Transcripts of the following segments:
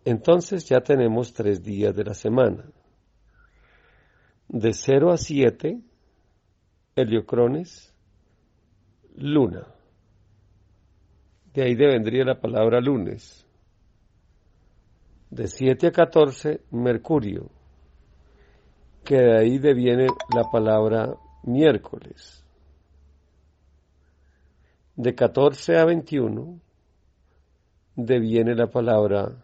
Entonces ya tenemos 3 días de la semana. De 0 a 7, heliocrones, luna. De ahí vendría la palabra lunes. De 7 a 14, mercurio, que de ahí deviene la palabra miércoles. De 14 a 21, deviene la palabra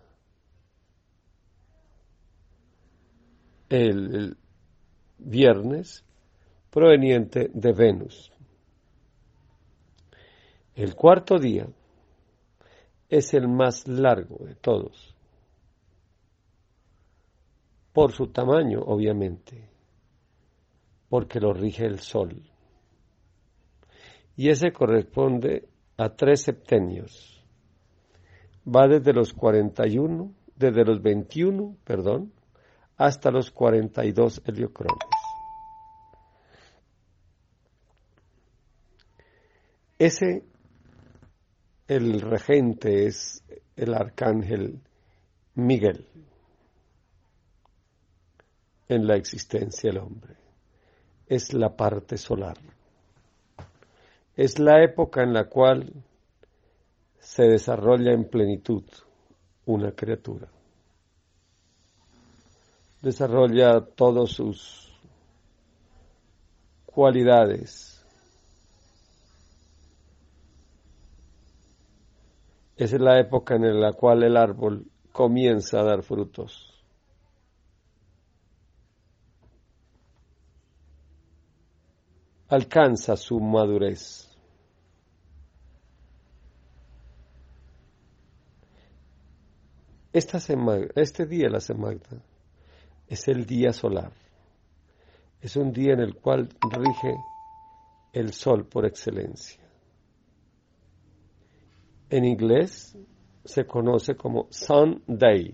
el viernes, proveniente de Venus. El cuarto día es el más largo de todos, por su tamaño, obviamente, porque lo rige el Sol. Y ese corresponde a 3 septenios. Va desde los 21, hasta los 42 heliocrones. El regente es el arcángel Miguel en la existencia del hombre. Es la parte solar. Es la época en la cual se desarrolla en plenitud una criatura. Desarrolla todas sus cualidades. Esa es la época en la cual el árbol comienza a dar frutos. Alcanza su madurez. Este día de la semana es el día solar. Es un día en el cual rige el sol por excelencia. En inglés se conoce como Sunday.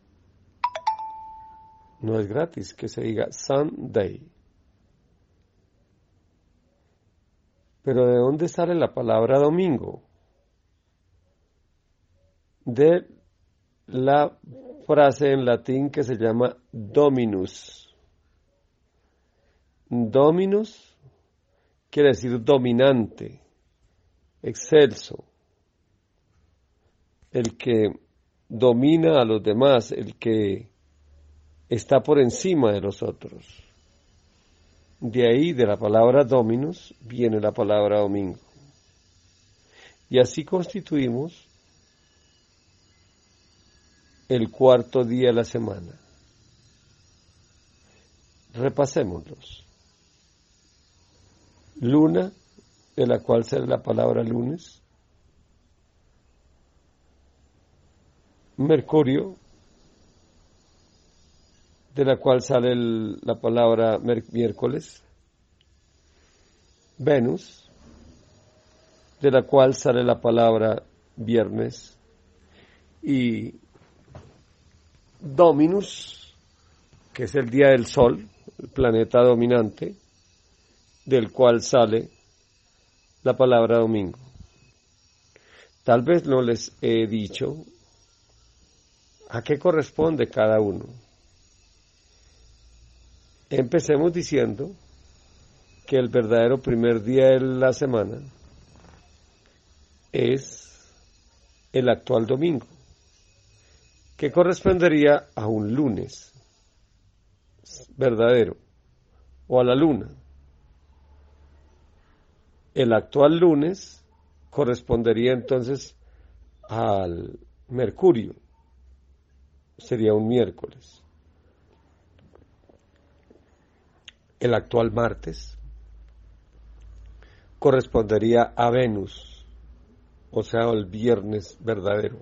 No es gratis que se diga Sunday. Pero ¿de dónde sale la palabra domingo? De la frase en latín que se llama Dominus. Dominus quiere decir dominante, excelso, el que domina a los demás, el que está por encima de los otros. De ahí, de la palabra Dominus, viene la palabra domingo. Y así constituimos el cuarto día de la semana. Repasémoslos. Luna, de la cual sale la palabra lunes. Mercurio, de la cual sale la palabra miércoles. Venus, de la cual sale la palabra viernes. Y Dominus, que es el día del Sol, el planeta dominante, del cual sale la palabra domingo. Tal vez no les he dicho a qué corresponde cada uno. Empecemos diciendo que el verdadero primer día de la semana es el actual domingo, que correspondería a un lunes verdadero o a la luna. El actual lunes correspondería entonces al mercurio, sería un miércoles. El actual martes correspondería a Venus, o sea, el viernes verdadero.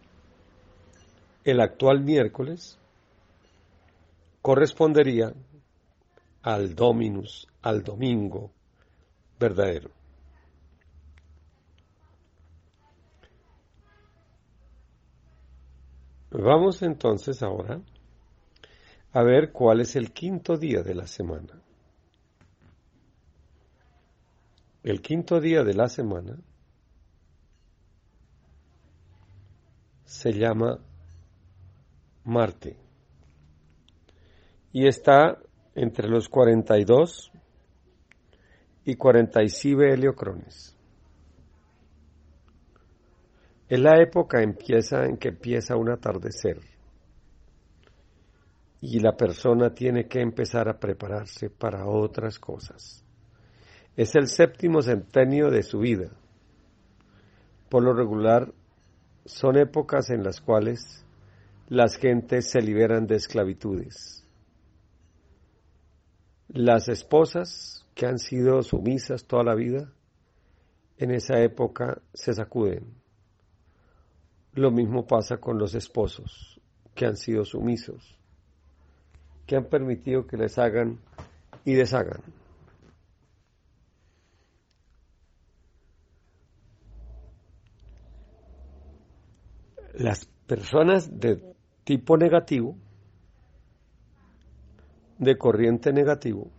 El actual miércoles correspondería al Dominus, al domingo verdadero. Vamos entonces ahora a ver cuál es el quinto día de la semana. El quinto día de la semana se llama Marte, y está entre los 42 y 47 heliocrones. Es la época en que empieza un atardecer y la persona tiene que empezar a prepararse para otras cosas. Es el 7º centenio de su vida. Por lo regular, son épocas en las cuales las gentes se liberan de esclavitudes. Las esposas que han sido sumisas toda la vida, en esa época se sacuden. Lo mismo pasa con los esposos que han sido sumisos, que han permitido que les hagan y deshagan. Las personas de tipo negativo, de corriente negativo,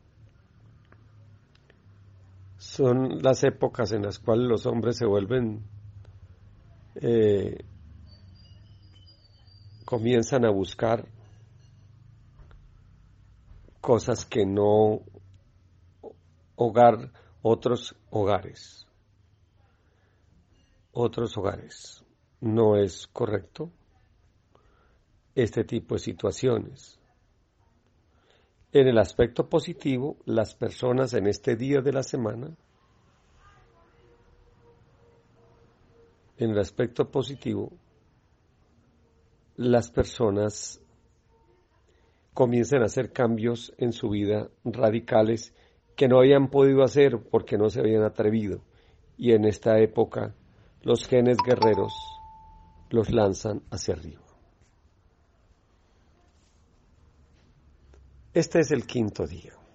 son las épocas en las cuales los hombres se vuelven, comienzan a buscar cosas que no otros hogares. No es correcto este tipo de situaciones. En el aspecto positivo, las personas en este día de la semana, en el aspecto positivo, las personas comienzan a hacer cambios en su vida radicales que no habían podido hacer porque no se habían atrevido. Y en esta época, los genes guerreros los lanzan hacia arriba. Este es el 5.º día.